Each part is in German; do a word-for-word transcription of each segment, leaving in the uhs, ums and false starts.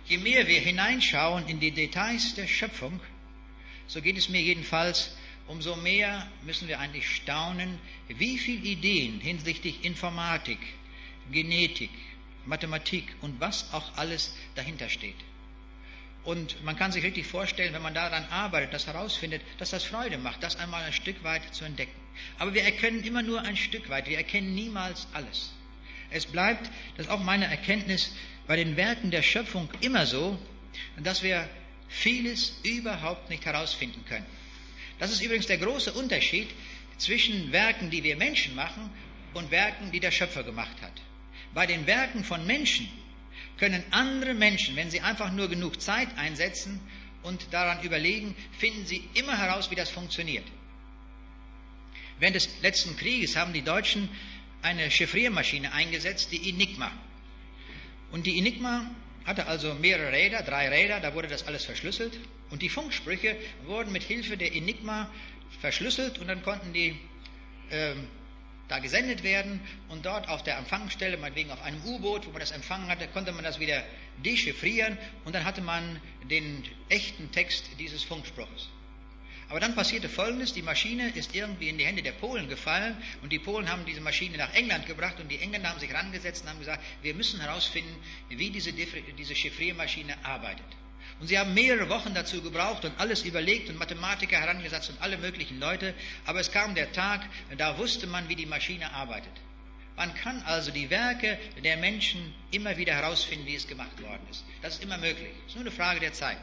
je mehr wir hineinschauen in die Details der Schöpfung, so geht es mir jedenfalls, umso mehr müssen wir eigentlich staunen, wie viele Ideen hinsichtlich Informatik, Genetik, Mathematik und was auch alles dahinter steht. Und man kann sich richtig vorstellen, wenn man daran arbeitet, das herausfindet, dass das Freude macht, das einmal ein Stück weit zu entdecken. Aber wir erkennen immer nur ein Stück weit, wir erkennen niemals alles. Es bleibt, das ist auch meine Erkenntnis, bei den Werken der Schöpfung immer so, dass wir vieles überhaupt nicht herausfinden können. Das ist übrigens der große Unterschied zwischen Werken, die wir Menschen machen, und Werken, die der Schöpfer gemacht hat. Bei den Werken von Menschen können andere Menschen, wenn sie einfach nur genug Zeit einsetzen und daran überlegen, finden sie immer heraus, wie das funktioniert. Während des letzten Krieges haben die Deutschen eine Chiffriermaschine eingesetzt, die Enigma. Und die Enigma hatte also mehrere Räder, drei Räder, da wurde das alles verschlüsselt. Und die Funksprüche wurden mit Hilfe der Enigma verschlüsselt und dann konnten die äh, da gesendet werden. Und dort auf der Empfangsstelle, meinetwegen auf einem U-Boot, wo man das empfangen hatte, konnte man das wieder dechiffrieren und dann hatte man den echten Text dieses Funkspruches. Aber dann passierte Folgendes, die Maschine ist irgendwie in die Hände der Polen gefallen und die Polen haben diese Maschine nach England gebracht und die Engländer haben sich rangesetzt und haben gesagt, wir müssen herausfinden, wie diese, diese Chiffriermaschine arbeitet. Und sie haben mehrere Wochen dazu gebraucht und alles überlegt und Mathematiker herangesetzt und alle möglichen Leute, aber es kam der Tag, da wusste man, wie die Maschine arbeitet. Man kann also die Werke der Menschen immer wieder herausfinden, wie es gemacht worden ist. Das ist immer möglich, es ist nur eine Frage der Zeit.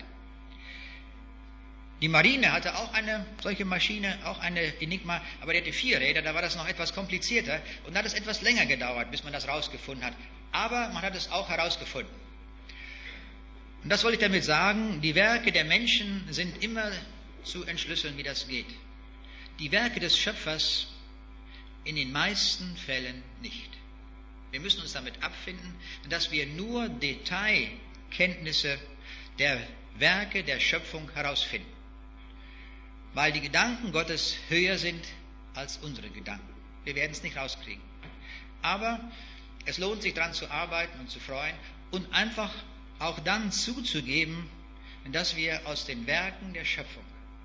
Die Marine hatte auch eine solche Maschine, auch eine Enigma, aber die hatte vier Räder, da war das noch etwas komplizierter und da hat es etwas länger gedauert, bis man das herausgefunden hat. Aber man hat es auch herausgefunden. Und das wollte ich damit sagen, die Werke der Menschen sind immer zu entschlüsseln, wie das geht. Die Werke des Schöpfers in den meisten Fällen nicht. Wir müssen uns damit abfinden, dass wir nur Detailkenntnisse der Werke der Schöpfung herausfinden. Weil die Gedanken Gottes höher sind als unsere Gedanken. Wir werden es nicht rauskriegen. Aber es lohnt sich daran zu arbeiten und zu freuen und einfach auch dann zuzugeben, dass wir aus den Werken der Schöpfung,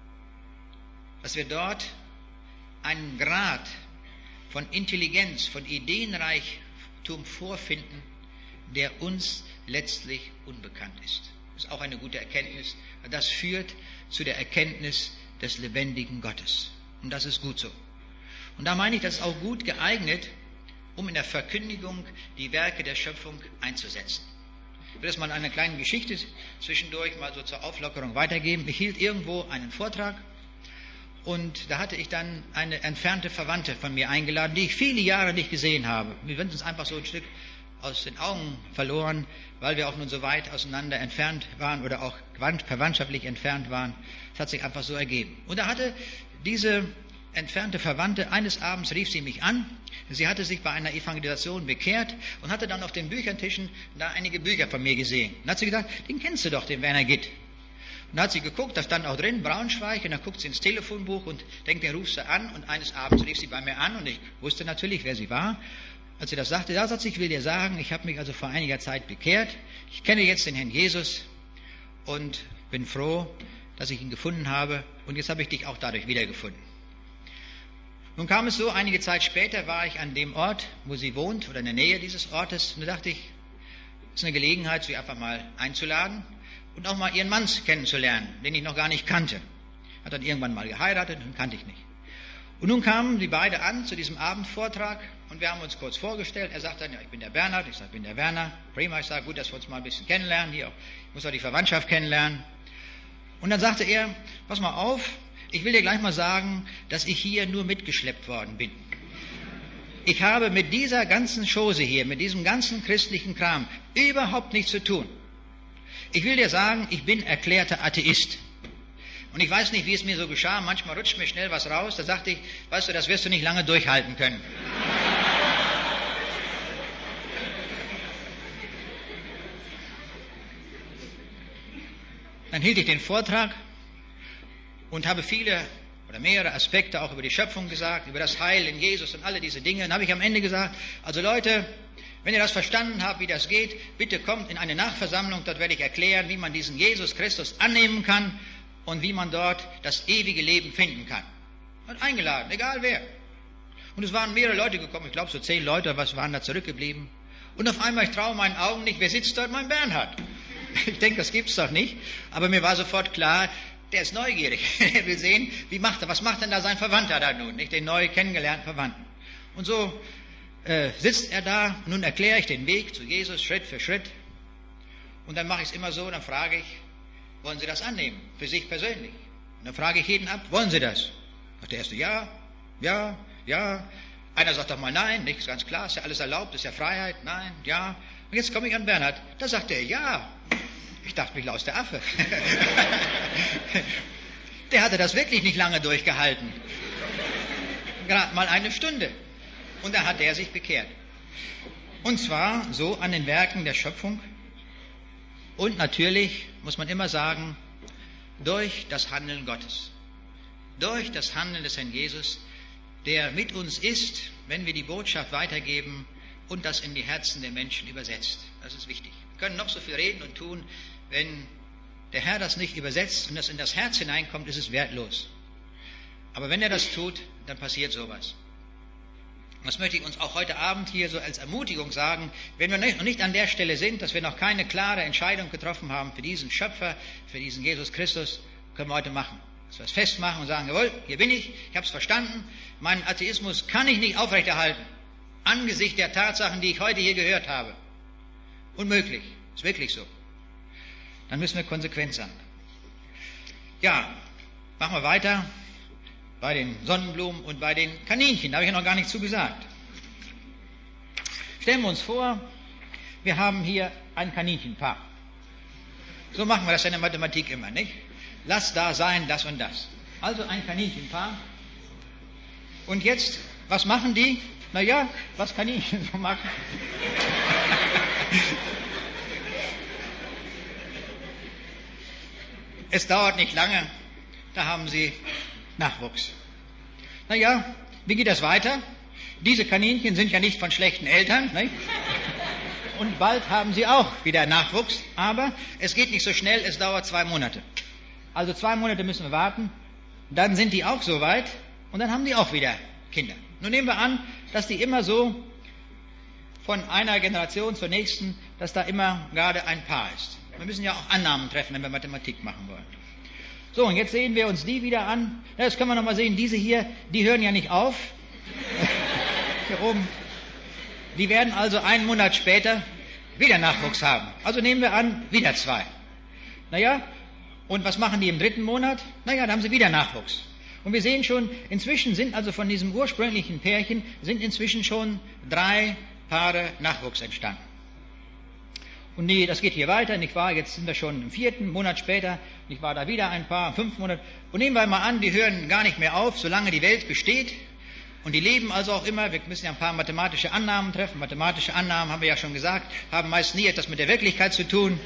dass wir dort einen Grad von Intelligenz, von Ideenreichtum vorfinden, der uns letztlich unbekannt ist. Das ist auch eine gute Erkenntnis. Das führt zu der Erkenntnis des lebendigen Gottes. Und das ist gut so. Und da meine ich, das ist auch gut geeignet, um in der Verkündigung die Werke der Schöpfung einzusetzen. Ich will das mal eine kleine Geschichte zwischendurch mal so zur Auflockerung weitergeben. Ich hielt irgendwo einen Vortrag und da hatte ich dann eine entfernte Verwandte von mir eingeladen, die ich viele Jahre nicht gesehen habe. Wir sind uns einfach so ein Stück aus den Augen verloren, weil wir auch nun so weit auseinander entfernt waren oder auch verwandtschaftlich entfernt waren. Das hat sich einfach so ergeben. Und da hatte diese entfernte Verwandte, eines Abends rief sie mich an. Sie hatte sich bei einer Evangelisation bekehrt und hatte dann auf den Büchertischen da einige Bücher von mir gesehen. Und hat sie gesagt, den kennst du doch, den Werner Gitt. Und da hat sie geguckt, da stand auch drin, Braunschweig, und dann guckt sie ins Telefonbuch und denkt, den rufst du an. Und eines Abends rief sie bei mir an und ich wusste natürlich, wer sie war. Als sie das sagte, da sagt sie, ich will dir sagen, ich habe mich also vor einiger Zeit bekehrt. Ich kenne jetzt den Herrn Jesus und bin froh, dass ich ihn gefunden habe. Und jetzt habe ich dich auch dadurch wiedergefunden. Nun kam es so, einige Zeit später war ich an dem Ort, wo sie wohnt, oder in der Nähe dieses Ortes. Und da dachte ich, es ist eine Gelegenheit, sie einfach mal einzuladen und auch mal ihren Mann kennenzulernen, den ich noch gar nicht kannte. Hat dann irgendwann mal geheiratet, den kannte ich nicht. Und nun kamen die beide an zu diesem Abendvortrag und wir haben uns kurz vorgestellt. Er sagt dann, ja, ich bin der Bernhard. Ich sage, ich bin der Werner. Prima, ich sage, gut, dass wir uns mal ein bisschen kennenlernen. Hier, ich muss auch die Verwandtschaft kennenlernen. Und dann sagte er, pass mal auf, ich will dir gleich mal sagen, dass ich hier nur mitgeschleppt worden bin. Ich habe mit dieser ganzen Chose hier, mit diesem ganzen christlichen Kram überhaupt nichts zu tun. Ich will dir sagen, ich bin erklärter Atheist. Und ich weiß nicht, wie es mir so geschah. Manchmal rutscht mir schnell was raus. Da sagte ich, weißt du, das wirst du nicht lange durchhalten können. Dann hielt ich den Vortrag und habe viele oder mehrere Aspekte auch über die Schöpfung gesagt, über das Heil in Jesus und alle diese Dinge. Dann habe ich am Ende gesagt, also Leute, Wenn ihr das verstanden habt, wie das geht, bitte kommt in eine Nachversammlung, dort werde ich erklären, wie man diesen Jesus Christus annehmen kann und wie man dort das ewige Leben finden kann. Und eingeladen, egal wer. Und es waren mehrere Leute gekommen, ich glaube so zehn Leute, was waren da zurückgeblieben. Und auf einmal, ich traue meinen Augen nicht, wer sitzt dort? Mein Bernhard. Ich denke, das gibt's doch nicht. Aber mir war sofort klar, der ist neugierig. Er will sehen, wie macht er, was macht denn da sein Verwandter da nun, nicht den neu kennengelernten Verwandten. Und so äh, sitzt er da, und nun erkläre ich den Weg zu Jesus Schritt für Schritt. Und dann mache ich es immer so, dann frage ich, wollen Sie das annehmen, für sich persönlich? Und dann frage ich jeden ab, wollen Sie das? Sagt der Erste, ja, ja, ja. Einer sagt doch mal nein, nicht, ist ganz klar, ist ja alles erlaubt, ist ja Freiheit, nein, ja. Und jetzt komme ich an Bernhard, da sagt er, ja. Ich dachte, mich laus der Affe. Der hatte das wirklich nicht lange durchgehalten. Gerade mal eine Stunde. Und da hat er sich bekehrt. Und zwar so an den Werken der Schöpfung. Und natürlich, muss man immer sagen, durch das Handeln Gottes. Durch das Handeln des Herrn Jesus, der mit uns ist, wenn wir die Botschaft weitergeben und das in die Herzen der Menschen übersetzt. Das ist wichtig. Wir können noch so viel reden und tun, wenn der Herr das nicht übersetzt und das in das Herz hineinkommt, ist es wertlos. Aber wenn er das tut, dann passiert sowas. Und das möchte ich uns auch heute Abend hier so als Ermutigung sagen, wenn wir noch nicht an der Stelle sind, dass wir noch keine klare Entscheidung getroffen haben für diesen Schöpfer, für diesen Jesus Christus, können wir heute machen. Dass wir es festmachen und sagen, jawohl, hier bin ich, ich habe es verstanden, meinen Atheismus kann ich nicht aufrechterhalten, angesichts der Tatsachen, die ich heute hier gehört habe. Unmöglich, ist wirklich so. Dann müssen wir konsequent sein. Ja, machen wir weiter bei den Sonnenblumen und bei den Kaninchen. Da habe ich ja noch gar nichts zu gesagt. Stellen wir uns vor, wir haben hier ein Kaninchenpaar. So machen wir das in der Mathematik immer, nicht? Lass da sein, das und das. Also ein Kaninchenpaar. Und jetzt, was machen die? Naja, was Kaninchen so machen. Es dauert nicht lange, da haben sie Nachwuchs. Naja, wie geht das weiter? Diese Kaninchen sind ja nicht von schlechten Eltern, nicht? Und bald haben sie auch wieder Nachwuchs, aber es geht nicht so schnell, es dauert zwei Monate. Also zwei Monate müssen wir warten, dann sind die auch so weit und dann haben die auch wieder Kinder. Nun nehmen wir an, dass die immer so von einer Generation zur nächsten, dass da immer gerade ein Paar ist. Wir müssen ja auch Annahmen treffen, wenn wir Mathematik machen wollen. So, und jetzt sehen wir uns die wieder an. Ja, das können wir nochmal sehen. Diese hier, die hören ja nicht auf. Hier oben. Die werden also einen Monat später wieder Nachwuchs haben. Also nehmen wir an, wieder zwei. Naja, und was machen die im dritten Monat? Naja, da haben sie wieder Nachwuchs. Und wir sehen schon, inzwischen sind also von diesem ursprünglichen Pärchen, sind inzwischen schon drei Paare Nachwuchs entstanden. Und nee, das geht hier weiter, nicht wahr? Jetzt sind wir schon im vierten Monat später, nicht wahr? Da wieder ein paar, fünf Monate. Und nehmen wir mal an, die hören gar nicht mehr auf, solange die Welt besteht. Und die leben also auch immer, wir müssen ja ein paar mathematische Annahmen treffen. Mathematische Annahmen, haben wir ja schon gesagt, haben meist nie etwas mit der Wirklichkeit zu tun.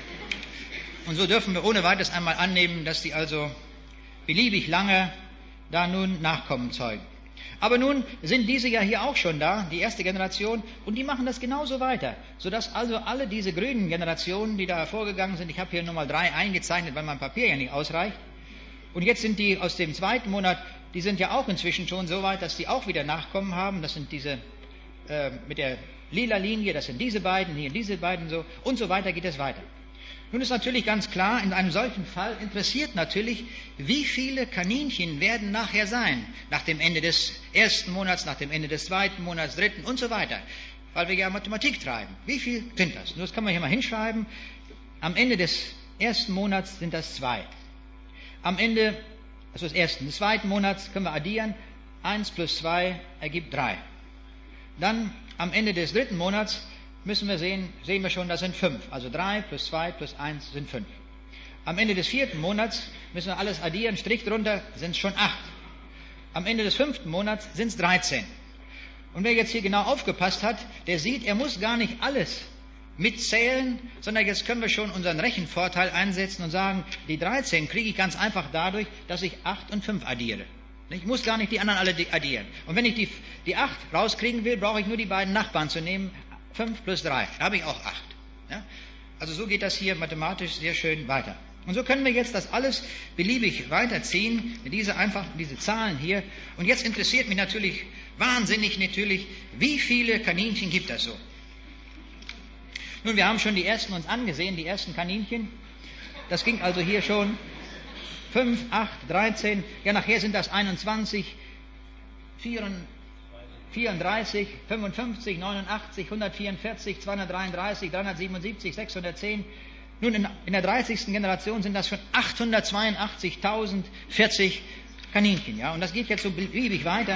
Und so dürfen wir ohne weiteres einmal annehmen, dass die also beliebig lange da nun Nachkommen zeugen. Aber nun sind diese ja hier auch schon da, die erste Generation, und die machen das genauso weiter, sodass also alle diese grünen Generationen, die da hervorgegangen sind, ich habe hier Nummer drei eingezeichnet, weil mein Papier ja nicht ausreicht, und jetzt sind die aus dem zweiten Monat, die sind ja auch inzwischen schon so weit, dass die auch wieder Nachkommen haben, das sind diese äh, mit der lila Linie, das sind diese beiden, hier diese beiden so, und so weiter geht es weiter. Nun ist natürlich ganz klar, in einem solchen Fall interessiert natürlich, wie viele Kaninchen werden nachher sein, nach dem Ende des ersten Monats, nach dem Ende des zweiten Monats, dritten und so weiter, weil wir ja Mathematik treiben. Wie viel sind das? Nun, das kann man hier mal hinschreiben. Am Ende des ersten Monats sind das zwei. Am Ende, also des ersten, des zweiten Monats können wir addieren, eins plus zwei ergibt drei. Dann am Ende des dritten Monats müssen wir sehen, sehen wir schon, das sind fünf. Also drei plus zwei plus eins sind fünf. Am Ende des vierten Monats müssen wir alles addieren, Strich drunter, sind es schon acht. Am Ende des fünften Monats sind es dreizehn. Und wer jetzt hier genau aufgepasst hat, der sieht, er muss gar nicht alles mitzählen, sondern jetzt können wir schon unseren Rechenvorteil einsetzen und sagen, die dreizehn kriege ich ganz einfach dadurch, dass ich acht und fünf addiere. Ich muss gar nicht die anderen alle addieren. Und wenn ich die, die acht rauskriegen will, brauche ich nur die beiden Nachbarn zu nehmen, fünf plus drei. Da habe ich auch acht. Ja? Also so geht das hier mathematisch sehr schön weiter. Und so können wir jetzt das alles beliebig weiterziehen, diese einfach, diese Zahlen hier. Und jetzt interessiert mich natürlich, wahnsinnig natürlich, wie viele Kaninchen gibt es so? Nun, wir haben schon die ersten uns angesehen, die ersten Kaninchen. Das ging also hier schon fünf, acht, dreizehn, ja nachher sind das einundzwanzig, vierunddreißig, fünfundfünfzig, neunundachtzig, hundertvierundvierzig, zweihundertdreiunddreißig, dreihundertsiebenundsiebzig, sechshundertzehn. Nun, in, in der dreißigsten Generation sind das schon achthundertzweiundachtzigtausendvierzig Kaninchen. Ja? Und das geht jetzt so beliebig weiter.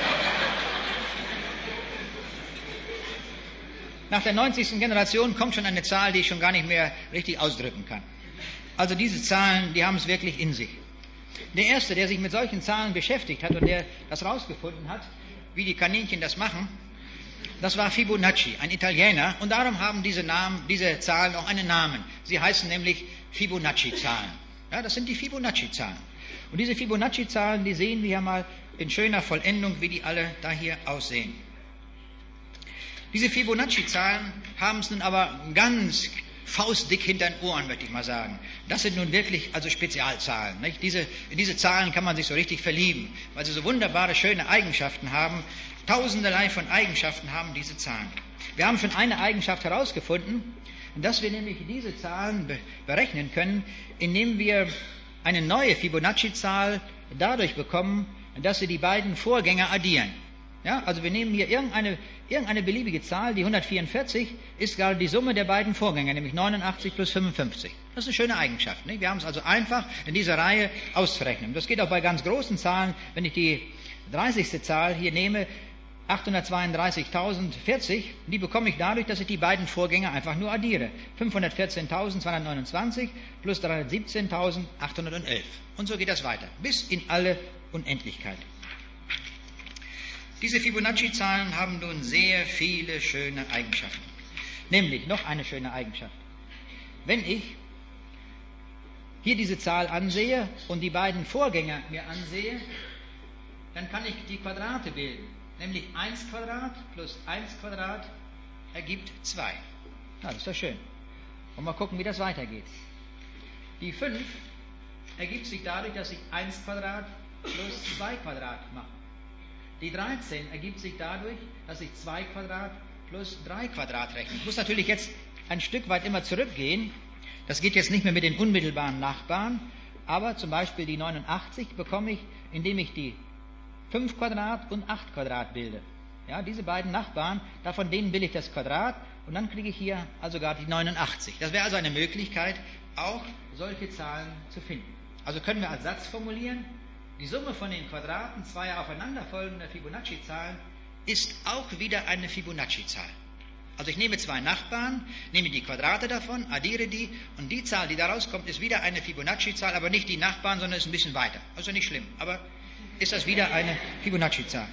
Nach der neunzigsten Generation kommt schon eine Zahl, die ich schon gar nicht mehr richtig ausdrücken kann. Also diese Zahlen, die haben es wirklich in sich. Der Erste, der sich mit solchen Zahlen beschäftigt hat und der das rausgefunden hat, wie die Kaninchen das machen, das war Fibonacci, ein Italiener. Und darum haben diese Namen, diese Zahlen auch einen Namen. Sie heißen nämlich Fibonacci-Zahlen. Ja, das sind die Fibonacci-Zahlen. Und diese Fibonacci-Zahlen, die sehen wir ja mal in schöner Vollendung, wie die alle da hier aussehen. Diese Fibonacci-Zahlen haben es nun aber ganz faustdick hinter den Ohren, möchte ich mal sagen. Das sind nun wirklich also Spezialzahlen. Nicht? Diese, in diese Zahlen kann man sich so richtig verlieben, weil sie so wunderbare, schöne Eigenschaften haben. Tausenderlei von Eigenschaften haben diese Zahlen. Wir haben schon eine Eigenschaft herausgefunden, dass wir nämlich diese Zahlen be- berechnen können, indem wir eine neue Fibonacci-Zahl dadurch bekommen, dass wir die beiden Vorgänger addieren. Ja, also wir nehmen hier irgendeine, irgendeine beliebige Zahl, die hundertvierundvierzig ist gerade die Summe der beiden Vorgänger, nämlich neunundachtzig plus fünfundfünfzig. Das ist eine schöne Eigenschaft. Nicht? Wir haben es also einfach in dieser Reihe auszurechnen. Das geht auch bei ganz großen Zahlen. Wenn ich die dreißigste Zahl hier nehme, achthundertzweiunddreißigtausendvierzig, die bekomme ich dadurch, dass ich die beiden Vorgänger einfach nur addiere. fünfhundertvierzehntausendzweihundertneunundzwanzig plus dreihundertsiebzehntausendachthundertelf. Und so geht das weiter, bis in alle Unendlichkeit. Diese Fibonacci-Zahlen haben nun sehr viele schöne Eigenschaften. Nämlich noch eine schöne Eigenschaft. Wenn ich hier diese Zahl ansehe und die beiden Vorgänger mir ansehe, dann kann ich die Quadrate bilden. Nämlich eins Quadrat plus eins Quadrat ergibt zwei. Na, das ist doch schön. Und mal gucken, wie das weitergeht. Die fünf ergibt sich dadurch, dass ich eins Quadrat plus zwei Quadrat mache. Die dreizehn ergibt sich dadurch, dass ich zwei Quadrat plus drei Quadrat rechne. Ich muss natürlich jetzt ein Stück weit immer zurückgehen. Das geht jetzt nicht mehr mit den unmittelbaren Nachbarn, aber zum Beispiel die neunundachtzig bekomme ich, indem ich die fünf Quadrat und acht Quadrat bilde. Ja, diese beiden Nachbarn, davon denen bilde ich das Quadrat und dann kriege ich hier also gerade die neunundachtzig. Das wäre also eine Möglichkeit, auch solche Zahlen zu finden. Also können wir als Satz formulieren, die Summe von den Quadraten zweier aufeinanderfolgender Fibonacci-Zahlen ist auch wieder eine Fibonacci-Zahl. Also ich nehme zwei Nachbarn, nehme die Quadrate davon, addiere die und die Zahl, die da rauskommt, ist wieder eine Fibonacci-Zahl, aber nicht die Nachbarn, sondern ist ein bisschen weiter. Also nicht schlimm, aber ist das wieder eine Fibonacci-Zahl.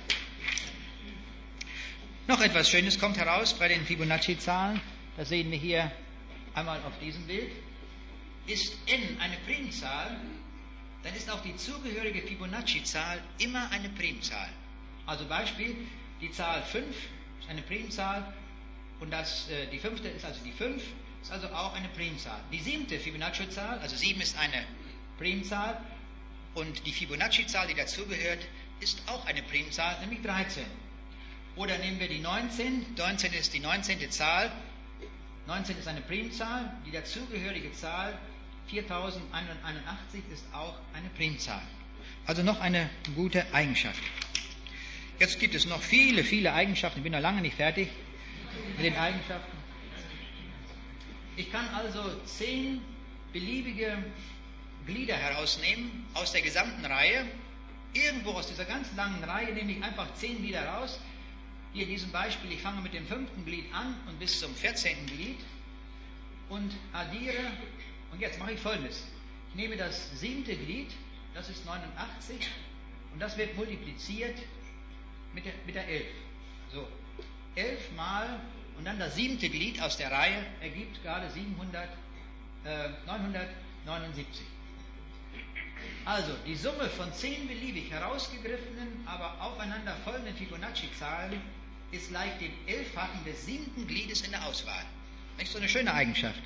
Noch etwas Schönes kommt heraus bei den Fibonacci-Zahlen, das sehen wir hier einmal auf diesem Bild. Ist n eine Primzahl, dann ist auch die zugehörige Fibonacci-Zahl immer eine Primzahl. Also Beispiel, die Zahl fünf ist eine Primzahl und das, äh, die fünfte ist also die fünf, ist also auch eine Primzahl. Die siebte Fibonacci-Zahl, also sieben ist eine Primzahl und die Fibonacci-Zahl, die dazugehört, ist auch eine Primzahl, nämlich dreizehn. Oder nehmen wir die neunzehn, neunzehn ist die neunzehnte Zahl, neunzehn ist eine Primzahl, die dazugehörige Zahl viertausendeinhunderteinundachtzig ist auch eine Primzahl. Also noch eine gute Eigenschaft. Jetzt gibt es noch viele, viele Eigenschaften. Ich bin noch lange nicht fertig mit den Eigenschaften. Ich kann also zehn beliebige Glieder herausnehmen aus der gesamten Reihe. Irgendwo aus dieser ganz langen Reihe nehme ich einfach zehn Glieder raus. Hier in diesem Beispiel, ich fange mit dem fünften Glied an und bis zum vierzehnten Glied und addiere. Und jetzt mache ich Folgendes. Ich nehme das siebte Glied, das ist neunundachtzig, und das wird multipliziert mit der, mit der elf. So, elf mal, und dann das siebte Glied aus der Reihe ergibt gerade siebenhundert, äh, neunhundertneunundsiebzig. Also, die Summe von zehn beliebig herausgegriffenen, aber aufeinander folgenden Fibonacci-Zahlen ist gleich dem Elffachen des siebten Gliedes in der Auswahl. Nicht so eine schöne Eigenschaft.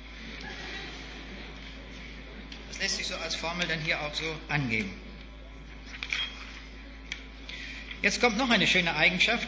Das lässt sich so als Formel dann hier auch so angeben. Jetzt kommt noch eine schöne Eigenschaft.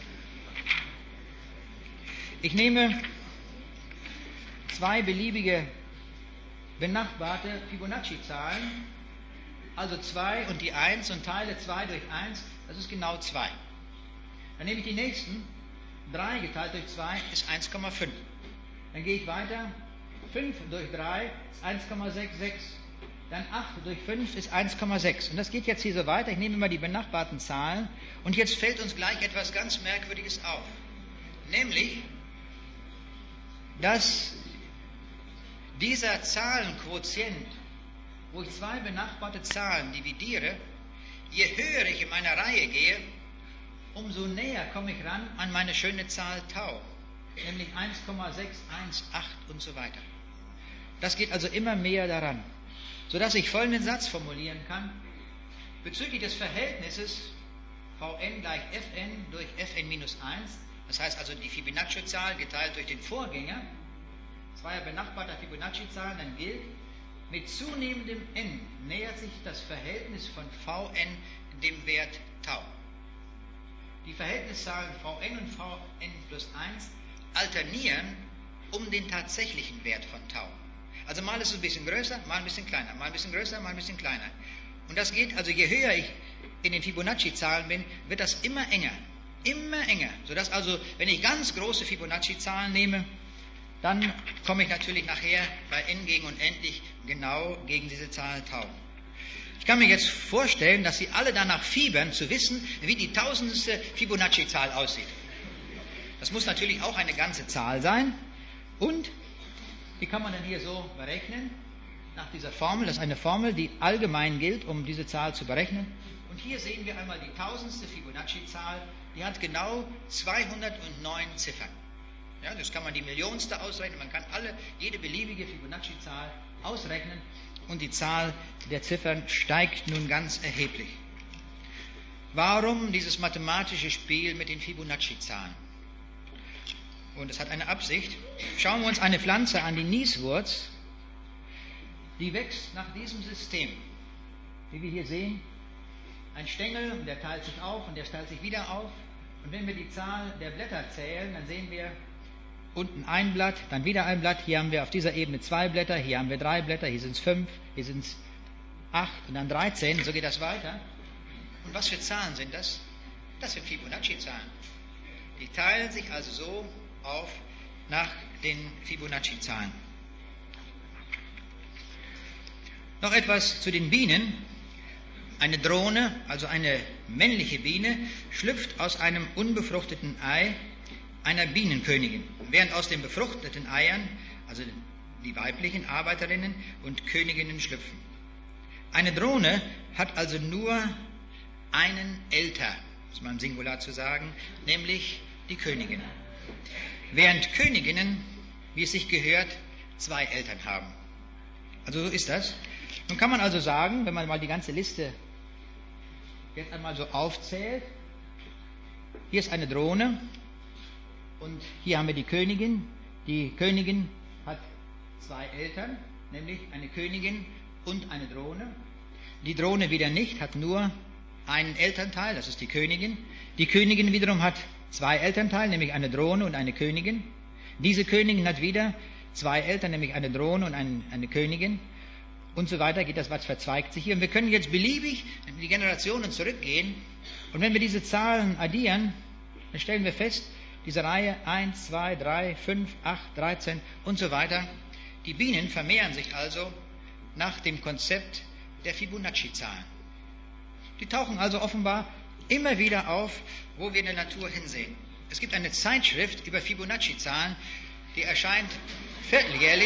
Ich nehme zwei beliebige benachbarte Fibonacci-Zahlen, also zwei und die eins, und teile zwei durch eins, das ist genau zwei. Dann nehme ich die nächsten, drei geteilt durch zwei ist eins Komma fünf. Dann gehe ich weiter, fünf durch drei ist eins Komma sechsundsechzig. Dann acht durch fünf ist eins Komma sechs. Und das geht jetzt hier so weiter. Ich nehme mal die benachbarten Zahlen. Und jetzt fällt uns gleich etwas ganz Merkwürdiges auf. Nämlich, dass dieser Zahlenquotient, wo ich zwei benachbarte Zahlen dividiere, je höher ich in meiner Reihe gehe, umso näher komme ich ran an meine schöne Zahl Tau. Nämlich eins Komma sechs eins acht und so weiter. Das geht also immer mehr daran. Sodass ich folgenden Satz formulieren kann: Bezüglich des Verhältnisses Vn gleich Fn durch Fn minus eins, das heißt also die Fibonacci-Zahl geteilt durch den Vorgänger zweier benachbarter Fibonacci-Zahlen, dann gilt, mit zunehmendem n nähert sich das Verhältnis von Vn dem Wert Tau. Die Verhältniszahlen Vn und Vn plus eins alternieren um den tatsächlichen Wert von Tau. Also mal ist es ein bisschen größer, mal ein bisschen kleiner, mal ein bisschen größer, mal ein bisschen kleiner. Und das geht, also je höher ich in den Fibonacci-Zahlen bin, wird das immer enger, immer enger. Sodass also, wenn ich ganz große Fibonacci-Zahlen nehme, dann komme ich natürlich nachher bei n gegen unendlich genau gegen diese Zahl Tau. Ich kann mir jetzt vorstellen, dass Sie alle danach fiebern, zu wissen, wie die tausendste Fibonacci-Zahl aussieht. Das muss natürlich auch eine ganze Zahl sein. Und die kann man dann hier so berechnen, nach dieser Formel. Das ist eine Formel, die allgemein gilt, um diese Zahl zu berechnen. Und hier sehen wir einmal die tausendste Fibonacci-Zahl, die hat genau zweihundertneun Ziffern. Ja, das kann man die Millionste ausrechnen, man kann alle, jede beliebige Fibonacci-Zahl ausrechnen und die Zahl der Ziffern steigt nun ganz erheblich. Warum dieses mathematische Spiel mit den Fibonacci-Zahlen? Und es hat eine Absicht. Schauen wir uns eine Pflanze an, die Nieswurz. Die wächst nach diesem System. Wie wir hier sehen, ein Stängel, und der teilt sich auf und der teilt sich wieder auf. Und wenn wir die Zahl der Blätter zählen, dann sehen wir unten ein Blatt, dann wieder ein Blatt. Hier haben wir auf dieser Ebene zwei Blätter, hier haben wir drei Blätter, hier sind es fünf, hier sind es acht und dann dreizehn. So geht das weiter. Und was für Zahlen sind das? Das sind Fibonacci-Zahlen. Die teilen sich also so auf nach den Fibonacci-Zahlen. Noch etwas zu den Bienen. Eine Drohne, also eine männliche Biene, schlüpft aus einem unbefruchteten Ei einer Bienenkönigin, während aus den befruchteten Eiern, also die weiblichen Arbeiterinnen und Königinnen, schlüpfen. Eine Drohne hat also nur einen Elter, muss man im Singular zu sagen, nämlich die Königin. Während Königinnen, wie es sich gehört, zwei Eltern haben. Also so ist das. Nun kann man also sagen, wenn man mal die ganze Liste jetzt einmal so aufzählt, hier ist eine Drohne und hier haben wir die Königin. Die Königin hat zwei Eltern, nämlich eine Königin und eine Drohne. Die Drohne wieder nicht, hat nur einen Elternteil, das ist die Königin. Die Königin wiederum hat zwei Elternteile, nämlich eine Drohne und eine Königin. Diese Königin hat wieder zwei Eltern, nämlich eine Drohne und ein, eine Königin. Und so weiter geht das, was verzweigt sich hier. Und wir können jetzt beliebig in die Generationen zurückgehen. Und wenn wir diese Zahlen addieren, dann stellen wir fest, diese Reihe eins, zwei, drei, fünf, acht, dreizehn und so weiter. Die Bienen vermehren sich also nach dem Konzept der Fibonacci-Zahlen. Die tauchen also offenbar immer wieder auf, wo wir in der Natur hinsehen. Es gibt eine Zeitschrift über Fibonacci-Zahlen, die erscheint vierteljährlich,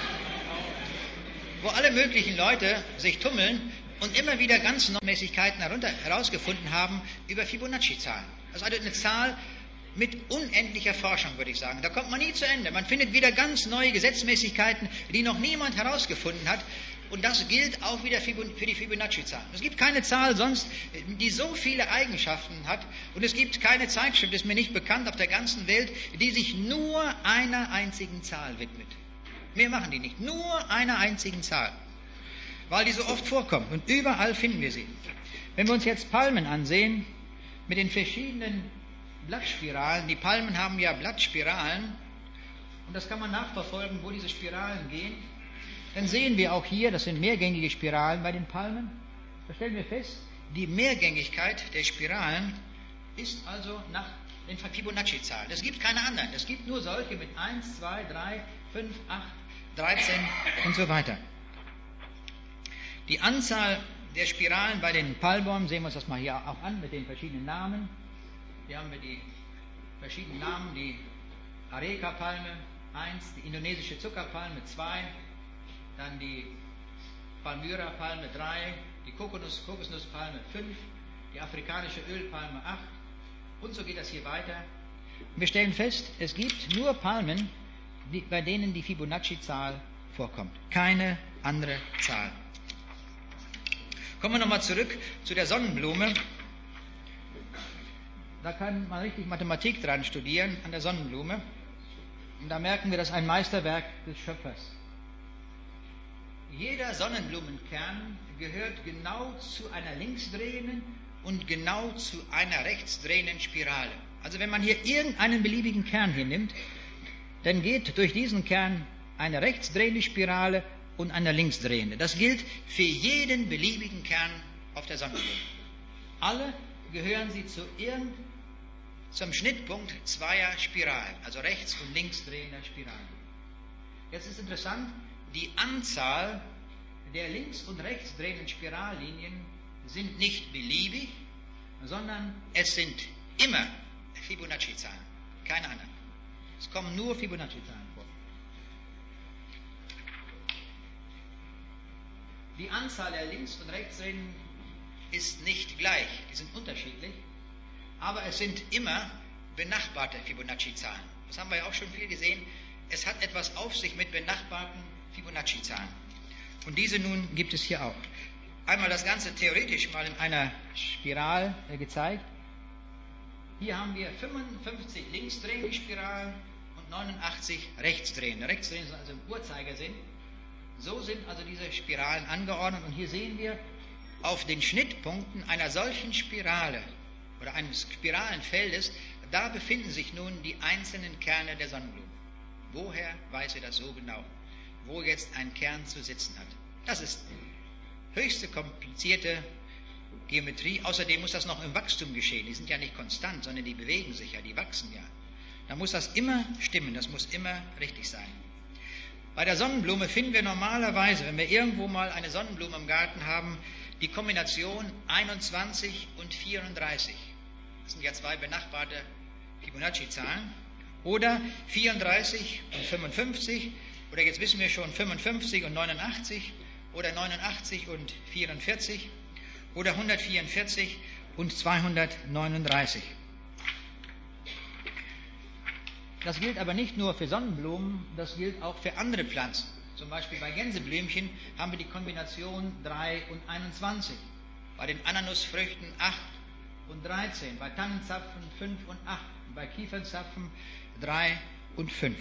wo alle möglichen Leute sich tummeln und immer wieder ganz neue Mäßigkeiten herausgefunden haben über Fibonacci-Zahlen. Das ist also eine Zahl mit unendlicher Forschung, würde ich sagen. Da kommt man nie zu Ende. Man findet wieder ganz neue Gesetzmäßigkeiten, die noch niemand herausgefunden hat. Und das gilt auch wieder für die Fibonacci-Zahl. Es gibt keine Zahl sonst, die so viele Eigenschaften hat. Und es gibt keine Zeitschrift, ist mir nicht bekannt, auf der ganzen Welt, die sich nur einer einzigen Zahl widmet. Mehr machen die nicht. Nur einer einzigen Zahl. Weil die so oft vorkommt. Und überall finden wir sie. Wenn wir uns jetzt Palmen ansehen, mit den verschiedenen Blattspiralen. Die Palmen haben ja Blattspiralen. Und das kann man nachverfolgen, wo diese Spiralen gehen. Dann sehen wir auch hier, das sind mehrgängige Spiralen bei den Palmen. Da stellen wir fest, die Mehrgängigkeit der Spiralen ist also nach den Fibonacci-Zahlen. Es gibt keine anderen. Es gibt nur solche mit eins, zwei, drei, fünf, acht, dreizehn und so weiter. Die Anzahl der Spiralen bei den Palmbäumen, sehen wir uns das mal hier auch an mit den verschiedenen Namen. Hier haben wir die verschiedenen Namen, die Areca-Palme eins, die indonesische Zuckerpalme zwei, dann die Palmyra-Palme drei, die Kokosnuss, Kokosnusspalme fünf, die afrikanische Ölpalme acht und so geht das hier weiter. Wir stellen fest, es gibt nur Palmen, die, bei denen die Fibonacci-Zahl vorkommt. Keine andere Zahl. Kommen wir nochmal zurück zu der Sonnenblume. Da kann man richtig Mathematik dran studieren, an der Sonnenblume. Und da merken wir, das ist ein Meisterwerk des Schöpfers. Jeder Sonnenblumenkern gehört genau zu einer linksdrehenden und genau zu einer rechtsdrehenden Spirale. Also wenn man hier irgendeinen beliebigen Kern hier nimmt, dann geht durch diesen Kern eine rechtsdrehende Spirale und eine linksdrehende. Das gilt für jeden beliebigen Kern auf der Sonnenblume. Alle gehören sie zu irgend, zum Schnittpunkt zweier Spiralen, also rechts- und linksdrehender Spiralen. Jetzt ist interessant, die Anzahl der links- und rechtsdrehenden Spirallinien sind nicht beliebig, sondern es sind immer Fibonacci-Zahlen, keine anderen. Es kommen nur Fibonacci-Zahlen vor. Die Anzahl der links- und rechtsdrehenden ist nicht gleich, die sind unterschiedlich, aber es sind immer benachbarte Fibonacci-Zahlen. Das haben wir ja auch schon viel gesehen. Es hat etwas auf sich mit benachbarten Fibonacci-Zahlen. Und diese nun gibt es hier auch. Einmal das Ganze theoretisch mal in einer Spirale äh, gezeigt. Hier haben wir fünfundfünfzig linksdrehende Spiralen und neunundachtzig rechtsdrehende. Rechtsdrehende sind also im Uhrzeigersinn. So sind also diese Spiralen angeordnet. Und hier sehen wir auf den Schnittpunkten einer solchen Spirale oder eines Spiralenfeldes, da befinden sich nun die einzelnen Kerne der Sonnenblume. Woher weiß er das so genau? Wo jetzt ein Kern zu sitzen hat. Das ist höchste komplizierte Geometrie. Außerdem muss das noch im Wachstum geschehen. Die sind ja nicht konstant, sondern die bewegen sich ja, die wachsen ja. Da muss das immer stimmen, das muss immer richtig sein. Bei der Sonnenblume finden wir normalerweise, wenn wir irgendwo mal eine Sonnenblume im Garten haben, die Kombination einundzwanzig und vierunddreißig. Das sind ja zwei benachbarte Fibonacci-Zahlen. Oder vierunddreißig und fünfundfünfzig. Oder jetzt wissen wir schon fünfundfünfzig und neunundachtzig. Oder neunundachtzig und vierundvierzig. Oder hundertvierundvierzig und zweihundertneununddreißig. Das gilt aber nicht nur für Sonnenblumen, das gilt auch für andere Pflanzen. Zum Beispiel bei Gänseblümchen haben wir die Kombination drei und einundzwanzig. Bei den Ananusfrüchten acht und dreizehn. Bei Tannenzapfen fünf und acht. Bei Kiefernzapfen drei und fünf.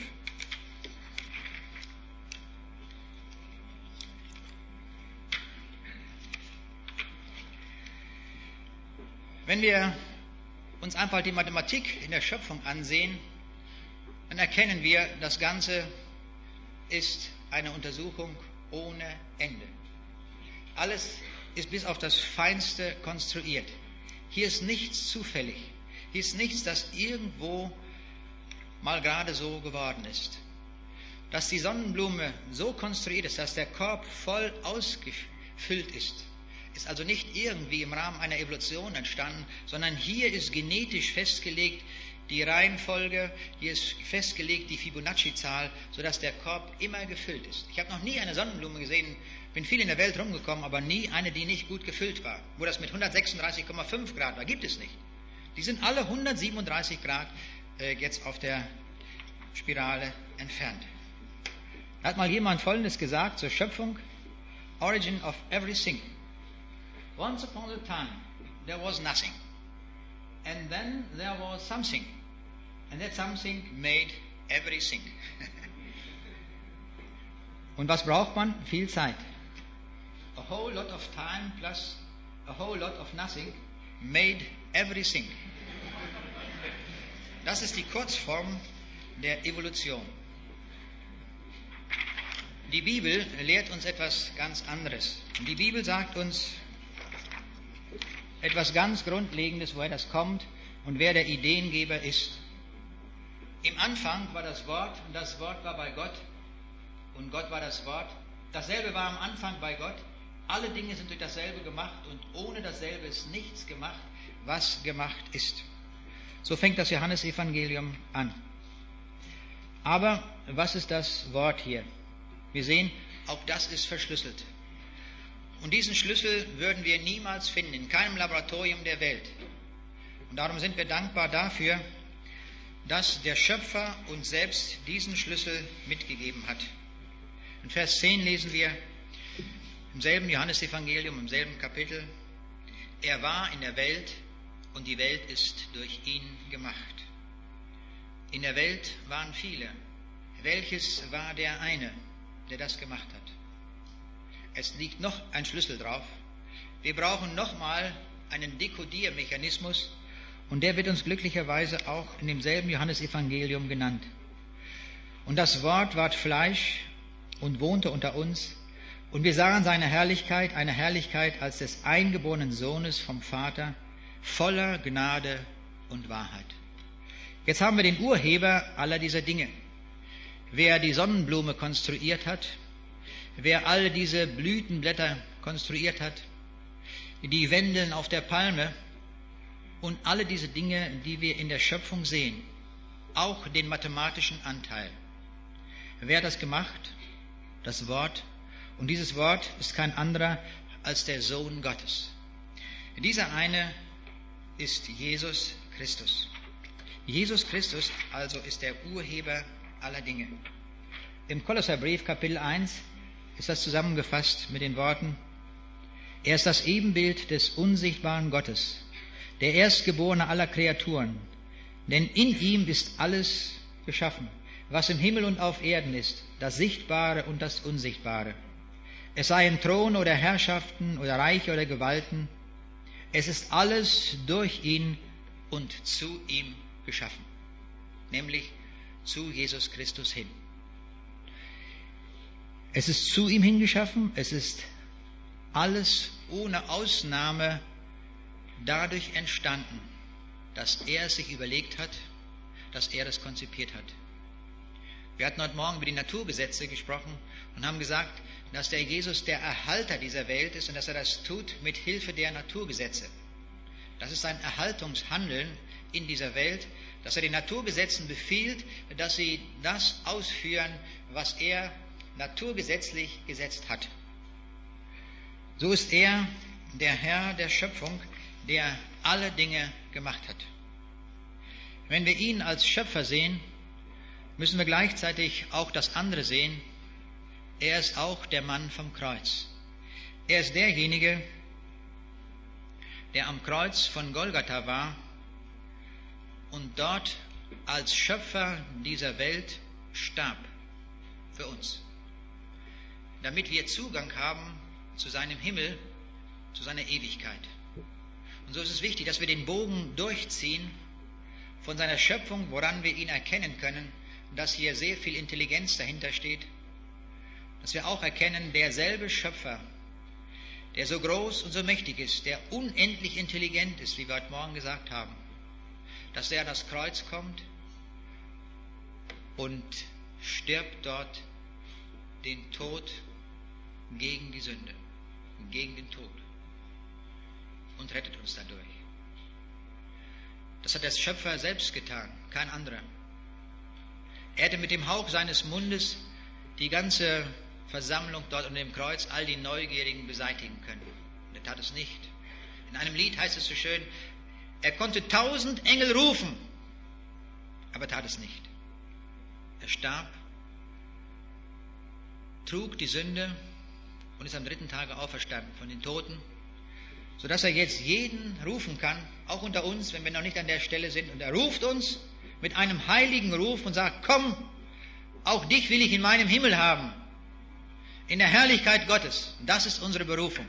Wenn wir uns einfach die Mathematik in der Schöpfung ansehen, dann erkennen wir, das Ganze ist eine Untersuchung ohne Ende. Alles ist bis auf das Feinste konstruiert. Hier ist nichts zufällig. Hier ist nichts, das irgendwo mal gerade so geworden ist. Dass die Sonnenblume so konstruiert ist, dass der Korb voll ausgefüllt ist, ist also nicht irgendwie im Rahmen einer Evolution entstanden, sondern hier ist genetisch festgelegt die Reihenfolge, hier ist festgelegt die Fibonacci-Zahl, sodass der Korb immer gefüllt ist. Ich habe noch nie eine Sonnenblume gesehen, bin viel in der Welt rumgekommen, aber nie eine, die nicht gut gefüllt war. Wo das mit hundertsechsunddreißig Komma fünf Grad war, gibt es nicht. Die sind alle hundertsiebenunddreißig Grad äh, jetzt auf der Spirale entfernt. Da hat mal jemand Folgendes gesagt zur Schöpfung. origin of everything. Once upon a time, there was nothing. And then there was something. And that something made everything. Und was braucht man? Viel Zeit. A whole lot of time plus a whole lot of nothing made everything. Das ist die Kurzform der Evolution. Die Bibel lehrt uns etwas ganz anderes. Die Bibel sagt uns etwas ganz Grundlegendes, woher das kommt und wer der Ideengeber ist. Im Anfang war das Wort und das Wort war bei Gott und Gott war das Wort. Dasselbe war am Anfang bei Gott. Alle Dinge sind durch dasselbe gemacht und ohne dasselbe ist nichts gemacht, was gemacht ist. So fängt das Johannesevangelium an. Aber was ist das Wort hier? Wir sehen, auch das ist verschlüsselt. Und diesen Schlüssel würden wir niemals finden, in keinem Laboratorium der Welt. Und darum sind wir dankbar dafür, dass der Schöpfer uns selbst diesen Schlüssel mitgegeben hat. In Vers zehn lesen wir im selben Johannesevangelium, im selben Kapitel: Er war in der Welt und die Welt ist durch ihn gemacht. In der Welt waren viele. Welches war der eine, der das gemacht hat? Es liegt noch ein Schlüssel drauf. Wir brauchen nochmal einen Dekodiermechanismus und der wird uns glücklicherweise auch in demselben Johannesevangelium genannt. Und das Wort ward Fleisch und wohnte unter uns und wir sahen seine Herrlichkeit, eine Herrlichkeit als des eingeborenen Sohnes vom Vater, voller Gnade und Wahrheit. Jetzt haben wir den Urheber aller dieser Dinge. Wer die Sonnenblume konstruiert hat, wer all diese Blütenblätter konstruiert hat, die Wendeln auf der Palme und alle diese Dinge, die wir in der Schöpfung sehen, auch den mathematischen Anteil. Wer hat das gemacht? Das Wort. Und dieses Wort ist kein anderer als der Sohn Gottes. Dieser eine ist Jesus Christus. Jesus Christus also ist der Urheber aller Dinge. Im Kolosserbrief Kapitel eins ist das zusammengefasst mit den Worten: Er ist das Ebenbild des unsichtbaren Gottes, der Erstgeborene aller Kreaturen. Denn in ihm ist alles geschaffen, was im Himmel und auf Erden ist, das Sichtbare und das Unsichtbare. Es seien Throne oder Herrschaften oder Reiche oder Gewalten. Es ist alles durch ihn und zu ihm geschaffen, nämlich zu Jesus Christus hin. Es ist zu ihm hingeschaffen, es ist alles ohne Ausnahme dadurch entstanden, dass er es sich überlegt hat, dass er das konzipiert hat. Wir hatten heute Morgen über die Naturgesetze gesprochen und haben gesagt, dass der Jesus der Erhalter dieser Welt ist und dass er das tut mit Hilfe der Naturgesetze. Das ist sein Erhaltungshandeln in dieser Welt, dass er den Naturgesetzen befiehlt, dass sie das ausführen, was er naturgesetzlich gesetzt hat. So ist er der Herr der Schöpfung, der alle Dinge gemacht hat. Wenn wir ihn als Schöpfer sehen, müssen wir gleichzeitig auch das andere sehen. Er ist auch der Mann vom Kreuz. Er ist derjenige, der am Kreuz von Golgatha war und dort als Schöpfer dieser Welt starb für uns, damit wir Zugang haben zu seinem Himmel, zu seiner Ewigkeit. Und so ist es wichtig, dass wir den Bogen durchziehen von seiner Schöpfung, woran wir ihn erkennen können, dass hier sehr viel Intelligenz dahinter steht, dass wir auch erkennen, derselbe Schöpfer, der so groß und so mächtig ist, der unendlich intelligent ist, wie wir heute Morgen gesagt haben, dass er an das Kreuz kommt und stirbt dort den Tod gegen die Sünde, gegen den Tod und rettet uns dadurch. Das hat der Schöpfer selbst getan, kein anderer. Er hätte mit dem Hauch seines Mundes die ganze Versammlung dort unter dem Kreuz, all die Neugierigen beseitigen können. Und er tat es nicht. In einem Lied heißt es so schön, er konnte tausend Engel rufen, aber tat es nicht. Er starb, trug die Sünde und ist am dritten Tage auferstanden von den Toten, sodass er jetzt jeden rufen kann, auch unter uns, wenn wir noch nicht an der Stelle sind. Und er ruft uns mit einem heiligen Ruf und sagt, komm, auch dich will ich in meinem Himmel haben, in der Herrlichkeit Gottes. Das ist unsere Berufung.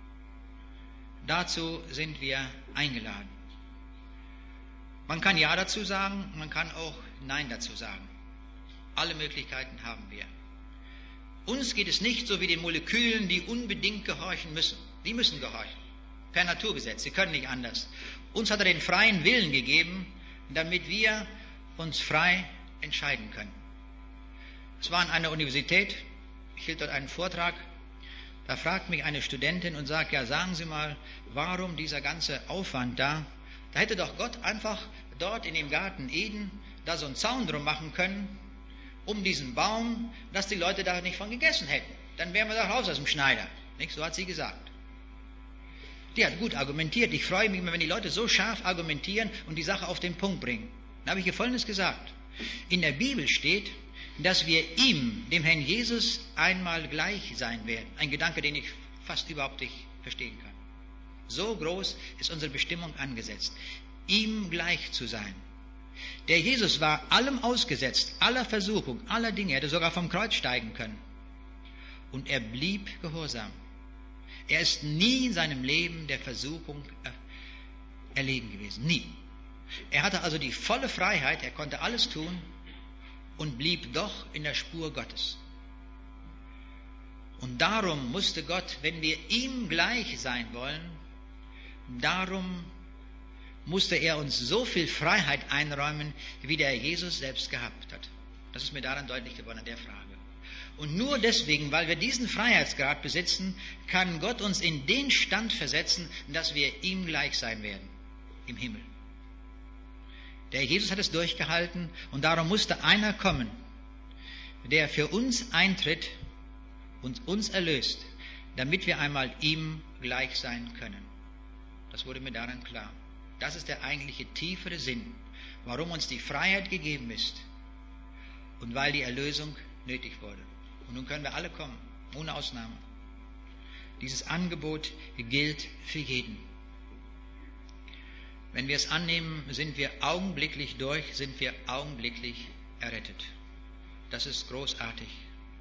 Dazu sind wir eingeladen. Man kann Ja dazu sagen, man kann auch Nein dazu sagen. Alle Möglichkeiten haben wir. Uns geht es nicht so wie den Molekülen, die unbedingt gehorchen müssen. Die müssen gehorchen. Per Naturgesetz, sie können nicht anders. Uns hat er den freien Willen gegeben, damit wir uns frei entscheiden können. Es war an einer Universität, ich hielt dort einen Vortrag, da fragt mich eine Studentin und sagt, ja, sagen Sie mal, warum dieser ganze Aufwand da? Da hätte doch Gott einfach dort in dem Garten Eden da so einen Zaun drum machen können, um diesen Baum, dass die Leute da nicht von gegessen hätten. Dann wären wir doch raus aus dem Schneider. Nicht? So hat sie gesagt. Die hat gut argumentiert. Ich freue mich immer, wenn die Leute so scharf argumentieren und die Sache auf den Punkt bringen. Dann habe ich ihr Folgendes gesagt. In der Bibel steht, dass wir ihm, dem Herrn Jesus, einmal gleich sein werden. Ein Gedanke, den ich fast überhaupt nicht verstehen kann. So groß ist unsere Bestimmung angesetzt, ihm gleich zu sein. Der Jesus war allem ausgesetzt, aller Versuchung, aller Dinge. Er hätte sogar vom Kreuz steigen können. Und er blieb gehorsam. Er ist nie in seinem Leben der Versuchung erlegen gewesen. Nie. Er hatte also die volle Freiheit, er konnte alles tun und blieb doch in der Spur Gottes. Und darum musste Gott, wenn wir ihm gleich sein wollen, darum musste er uns so viel Freiheit einräumen, wie der Jesus selbst gehabt hat. Das ist mir daran deutlich geworden an der Frage. Und nur deswegen, weil wir diesen Freiheitsgrad besitzen, kann Gott uns in den Stand versetzen, dass wir ihm gleich sein werden, im Himmel. Der Jesus hat es durchgehalten und darum musste einer kommen, der für uns eintritt und uns erlöst, damit wir einmal ihm gleich sein können. Das wurde mir daran klar. Das ist der eigentliche tiefere Sinn, warum uns die Freiheit gegeben ist und weil die Erlösung nötig wurde. Und nun können wir alle kommen, ohne Ausnahme. Dieses Angebot gilt für jeden. Wenn wir es annehmen, sind wir augenblicklich durch, sind wir augenblicklich errettet. Das ist großartig.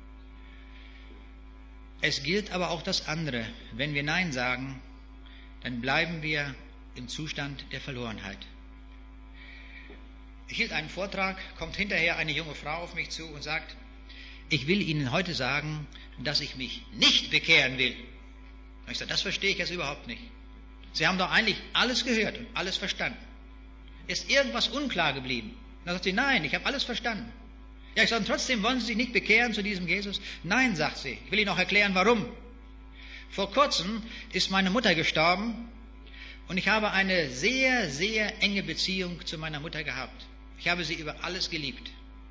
Es gilt aber auch das andere. Wenn wir Nein sagen, dann bleiben wir im Zustand der Verlorenheit. Ich hielt einen Vortrag, kommt hinterher eine junge Frau auf mich zu und sagt, ich will Ihnen heute sagen, dass ich mich nicht bekehren will. Und ich sage, das verstehe ich jetzt überhaupt nicht. Sie haben doch eigentlich alles gehört und alles verstanden. Ist irgendwas unklar geblieben? Dann sagt sie, nein, ich habe alles verstanden. Ja, ich sage, trotzdem wollen Sie sich nicht bekehren zu diesem Jesus? Nein, sagt sie. Ich will Ihnen auch erklären, warum. Vor kurzem ist meine Mutter gestorben und ich habe eine sehr, sehr enge Beziehung zu meiner Mutter gehabt. Ich habe sie über alles geliebt.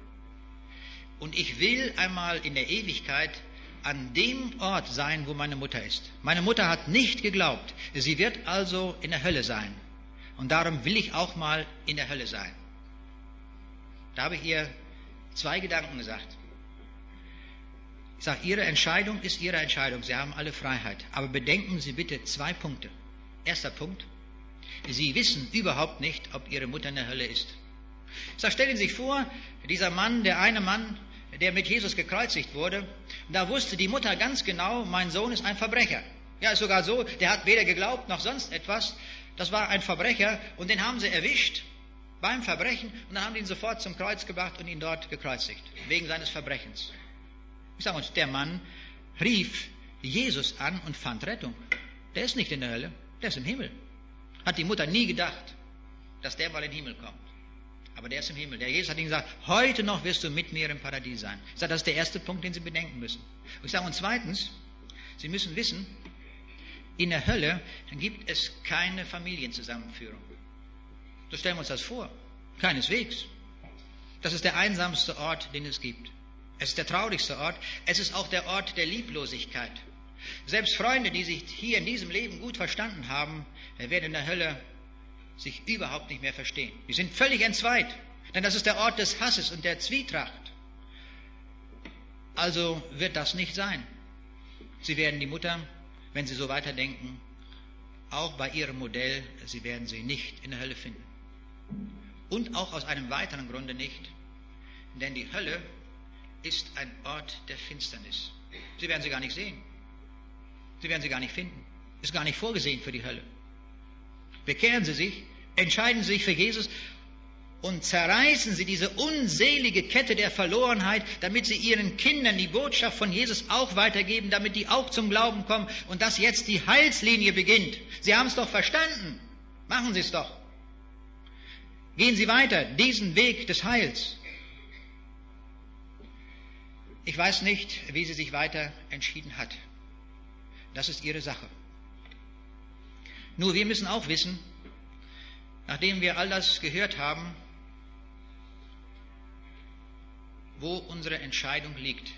Und ich will einmal in der Ewigkeit an dem Ort sein, wo meine Mutter ist. Meine Mutter hat nicht geglaubt. Sie wird also in der Hölle sein. Und darum will ich auch mal in der Hölle sein. Da habe ich ihr zwei Gedanken gesagt. Ich sage, Ihre Entscheidung ist Ihre Entscheidung. Sie haben alle Freiheit. Aber bedenken Sie bitte zwei Punkte. Erster Punkt. Sie wissen überhaupt nicht, ob Ihre Mutter in der Hölle ist. Ich sage, stellen Sie sich vor, dieser Mann, der eine Mann, der mit Jesus gekreuzigt wurde, da wusste die Mutter ganz genau, mein Sohn ist ein Verbrecher. Ja, ist sogar so, der hat weder geglaubt noch sonst etwas. Das war ein Verbrecher und den haben sie erwischt beim Verbrechen und dann haben die ihn sofort zum Kreuz gebracht und ihn dort gekreuzigt, wegen seines Verbrechens. Ich sage uns, der Mann rief Jesus an und fand Rettung. Der ist nicht in der Hölle, der ist im Himmel. Hat die Mutter nie gedacht, dass der mal in den Himmel kommt. Aber der ist im Himmel. Der Jesus hat ihm gesagt, heute noch wirst du mit mir im Paradies sein. Ich sage, das ist der erste Punkt, den Sie bedenken müssen. Und ich sage, und zweitens, Sie müssen wissen, in der Hölle gibt es keine Familienzusammenführung. So stellen wir uns das vor. Keineswegs. Das ist der einsamste Ort, den es gibt. Es ist der traurigste Ort. Es ist auch der Ort der Lieblosigkeit. Selbst Freunde, die sich hier in diesem Leben gut verstanden haben, werden in der Hölle sich überhaupt nicht mehr verstehen. Die sind völlig entzweit, denn das ist der Ort des Hasses und der Zwietracht. Also wird das nicht sein. Sie werden die Mutter, wenn Sie so weiterdenken, auch bei Ihrem Modell, Sie werden sie nicht in der Hölle finden. Und auch aus einem weiteren Grunde nicht, denn die Hölle ist ein Ort der Finsternis. Sie werden sie gar nicht sehen. Sie werden sie gar nicht finden. Ist gar nicht vorgesehen für die Hölle. Bekehren Sie sich, entscheiden Sie sich für Jesus und zerreißen Sie diese unselige Kette der Verlorenheit, damit Sie Ihren Kindern die Botschaft von Jesus auch weitergeben, damit die auch zum Glauben kommen und dass jetzt die Heilslinie beginnt. Sie haben es doch verstanden. Machen Sie es doch. Gehen Sie weiter, diesen Weg des Heils. Ich weiß nicht, wie sie sich weiter entschieden hat. Das ist ihre Sache. Nur wir müssen auch wissen, nachdem wir all das gehört haben, wo unsere Entscheidung liegt.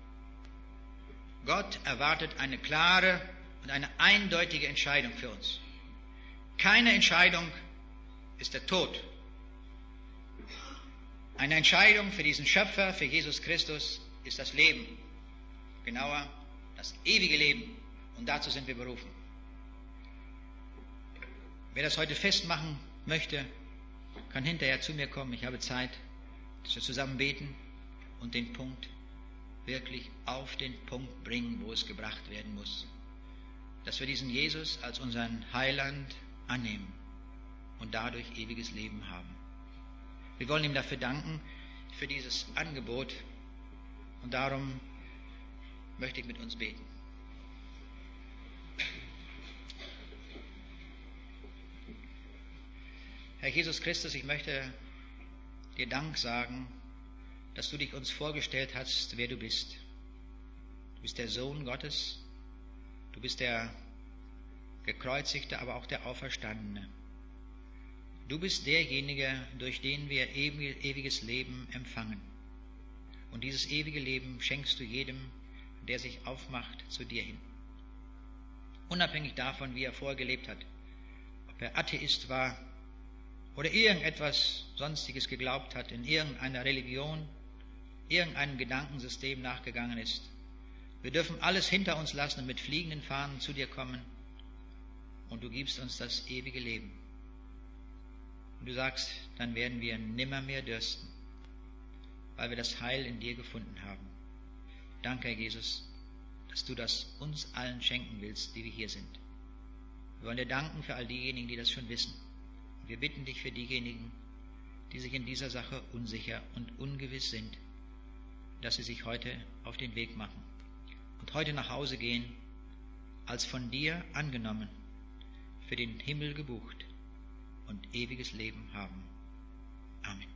Gott erwartet eine klare und eine eindeutige Entscheidung für uns. Keine Entscheidung ist der Tod. Eine Entscheidung für diesen Schöpfer, für Jesus Christus, ist das Leben. Genauer, das ewige Leben. Und dazu sind wir berufen. Wer das heute festmachen möchte, kann hinterher zu mir kommen. Ich habe Zeit, dass wir zusammen beten und den Punkt wirklich auf den Punkt bringen, wo es gebracht werden muss. Dass wir diesen Jesus als unseren Heiland annehmen und dadurch ewiges Leben haben. Wir wollen ihm dafür danken, für dieses Angebot. Und darum möchte ich mit uns beten. Herr Jesus Christus, ich möchte dir Dank sagen, dass du dich uns vorgestellt hast, wer du bist. Du bist der Sohn Gottes, du bist der Gekreuzigte, aber auch der Auferstandene. Du bist derjenige, durch den wir ewiges Leben empfangen. Und dieses ewige Leben schenkst du jedem, der sich aufmacht zu dir hin. Unabhängig davon, wie er vorher gelebt hat. Ob er Atheist war oder irgendetwas Sonstiges geglaubt hat, in irgendeiner Religion, irgendeinem Gedankensystem nachgegangen ist. Wir dürfen alles hinter uns lassen und mit fliegenden Fahnen zu dir kommen. Und du gibst uns das ewige Leben. Und du sagst, dann werden wir nimmermehr dürsten, weil wir das Heil in dir gefunden haben. Danke, Herr Jesus, dass du das uns allen schenken willst, die wir hier sind. Wir wollen dir danken für all diejenigen, die das schon wissen. Und wir bitten dich für diejenigen, die sich in dieser Sache unsicher und ungewiss sind, dass sie sich heute auf den Weg machen und heute nach Hause gehen, als von dir angenommen, für den Himmel gebucht und ewiges Leben haben. Amen.